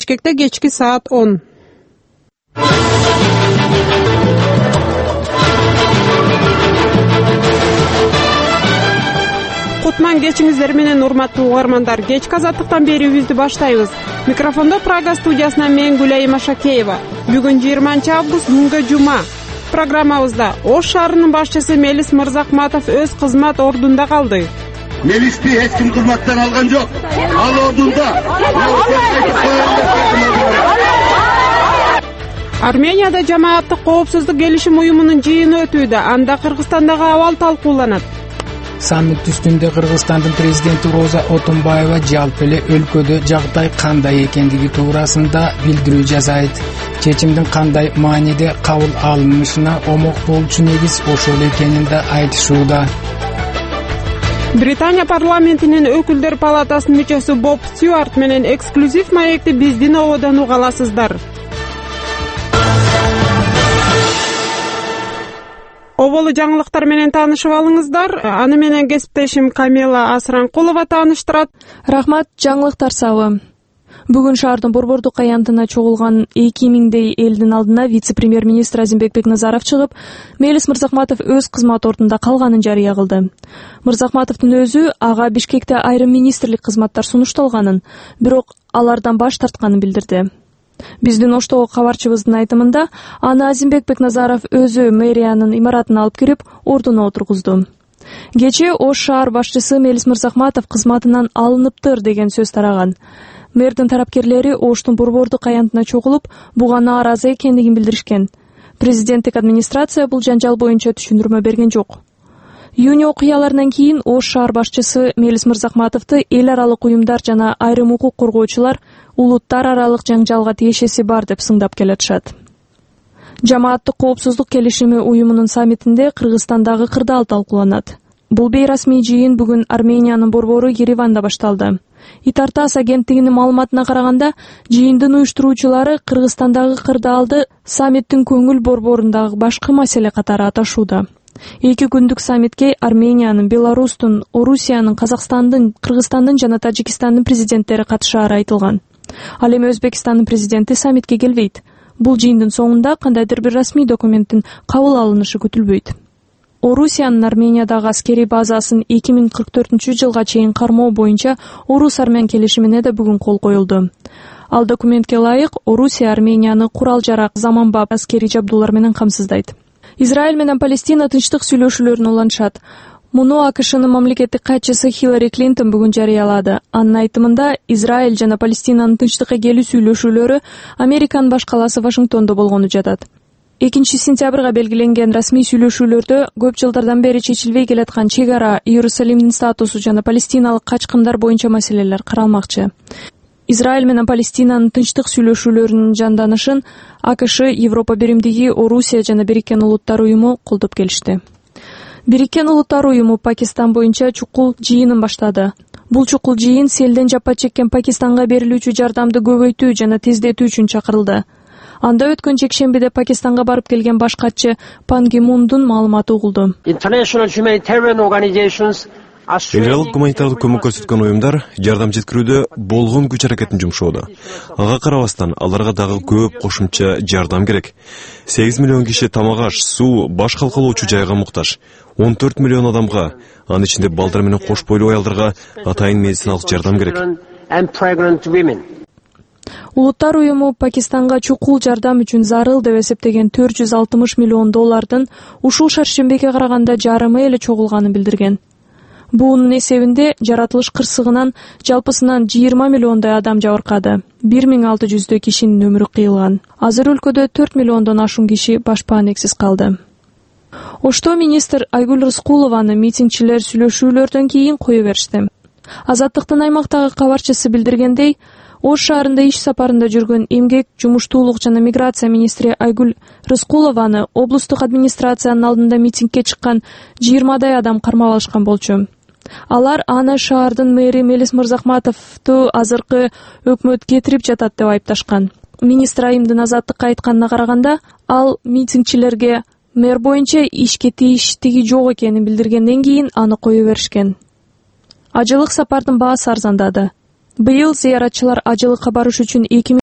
Бишкекте кечки саат 10. Кутман кечиңиздер менен урматтуу угармандар. Кечки азаттыктан берүүбүздү баштайбыз. Микрофондо Прага студиясынан мен Гүлайым Ашакеева. Бүгүн 20 август күнгө жума. Программабызда Ош шаарынын башчысы Мелис Мырзахматов өз кызмат ордунда калды. Мелисти эч ким кызматтан алган жок. Ал ордунда. Арменияда жамааттык коопсуздук келишим уюмунун жыйыны өтүүдө. Анда Кыргызстандагы абал талкууланат. Саммит үстүндө Кыргызстандын президенти Роза Отунбаева жалпы эле өлкөдө жагдай кандай экендиги туурасында билдирүү жасайт. Чечимдин кандай мааниде кабыл алынышына омок болчу негиз ошол экенин да айтышууда. Британия парламентинин өкүлдөр палатасынын мүчөсү Боб Стюарт менен эксклюзив маекти биздин ободон уга аласыздар. Оболу жаңылыктар менен таанышып алыңыздар. Аны менен кесиптешим Камила Асранкулова тааныштырат. Рахмат, жаңылыктар сабы. Бүгүн шаардын Борбордук аянтына чогулган 2000дей элдин алдына вице-премьер-министр Азимбек Бекназаров чыгып, Мелис Мырзахматов өз кызмат ордунда калганын жарыя кылды. Мырзахматовдун өзү ага Бишкекте айрым министрлик кызматтар сунушталганын, бирок алардан баш тартканын билдирди. Биздин Оштогу кабарчыбыздын айтымында, аны Азимбек Бекназаров өзү мэриянын имаратына алып кирип, ордуна отургузду. Кечээ Ош шаар башчысы Мелис Мырзахматов кызматынан алыныптыр деген сөз тараган. Мэрдин тарапкерлери Оштун Борбордук аянтына чогулуп, буга нааразы экендигин билдиришкен. Президенттик администрация бул жанжал боюнча түшүндүрмө берген жок. Июнь окуяларынан кийин Ош шаар башчысы Мелис Мырзахматовду эл аралык уюмдар жана айрым укук коргоочулар улуттар аралык жаңжалга тиешеси бар деп сыңдап келатышат. Жамааттык коопсуздук келишими уюмунун саммитинде Кыргызстандагы кырдаал талкууланат. Бул бейрасмий жыйын бүгүн Армениянын борбору Ереванда башталды. Итартас агенттигинин маалыматына караганда, жыйындын уюштуруучулары Кыргызстандагы кырдаалды саммиттин көңүл борборундагы башкы маселе катары аташууда. 2 күндүк саммитке Армениянын, Беларустун, Орусиянын, Казакстандын, Кыргызстандын жана Тажикстандын президенттери катышаары айтылган. Ал эми Өзбекстандын президенти саммитке келбейт. Бул жыйындын соңунда кандайдыр бир расмий документтин кабыл алынышы күтүлбөйт. Орусиянын Армениядагы аскерий базасын 2044 жылга чейин кармоо боюнча Орус-Армян келишимине да бүгүн кол коюлду. Ал документке ылайык Орусия Арменияны курал-жарак, заманбап аскерий жабдуулар менен камсыздайт. Израиль менен Палестина тынчтык сүйлөшүүлөрүн улантышат. Муну АКШнын мамлекеттик катчысы Хиллари Клинтон бүгүн жарыялады. Анын айтымында Израиль жана Палестинанын тынчтыкка келүү сүйлөшүүлөрү Американын баш калаасы Вашингтондо болгону жатат. 2 сентябрга белгиленген расмий сүйлөшүүлөрдө көп жылдардан бери чечилбей келаткан чек ара, Иерусалимдин статусу жана палестиналык качкындар боюнча маселелер каралмакчы. Израиль менен Палестинанын тынчтык сүйлөшүүлөрүнүн жанданышын АКШ, Европа биримдиги, Орусия жана Бириккен Улуттар уюму колдоп келишти. Бириккен Улуттар уюму Пакистан боюнча чукул жыйынын баштады. Бул чукул жыйын селден жапа чеккен Пакистанга берилүүчү жардамды көбөйтүү жана тездетүү үчүн чакырылды. Анда өткөн жекшембиде Пакистанга барып келген баш катчы Пан Ги Мундун маалыматы угулду. Эл аралык гуманитардык көмөк көрсөткөн уюмдар жардам жеткирүүдө болгон күч аракетин жумшоодо. Ага карабастан аларга дагы көп кошумча жардам керек. 8 миллион киши тамак аш, суу, баш калкалоочу жайга муктаж. 14 миллион адамга, анын ичинде балдар менен кош бойлуу аялдарга атайын медициналык жардам керек. Улуттар уюму Пакистанга чукул жардам үчүн зарыл деп эсептеген 460 миллион доллардын ушул шаршембиге караганда жарымы эле чогулганын билдирген. Буунун эсебинде жаратылыш кырсыгынан жалпысынан 20 миллиондай адам жабыркады. 1600 кишинин өмүрү кыйылган. Азыр өлкөдө 4 миллиондон ашуун киши башпаанексиз калды. Ошто министр Айгүл Рыскулованы митингчилер сүйлөшүүлөрдөн кийин кое беришти. Азаттыктын аймактагы кабарчысы билдиргендей, Ош шаарында иш сапарында жүргөн эмгек, жумуштуулук жана миграция министри Айгүл Рыскулованы облустук администрациянын алдында митингке чыккан 20дай адам кармап алышкан болчу. Алар аны шаардын мэри Мелис Мырзахматовду азыркы өкмөт кетирип жатат деп айыпташкан. Министр айымдын Азаттыкка айтканына караганда, ал митингчилерге мэр боюнча ишке тийиштиги жок экенин билдиргенден кийин аны кое беришкен. Ажылык сапардын баасы арзандады. Быйыл зыяратчылар ажылыкка барыш үчүн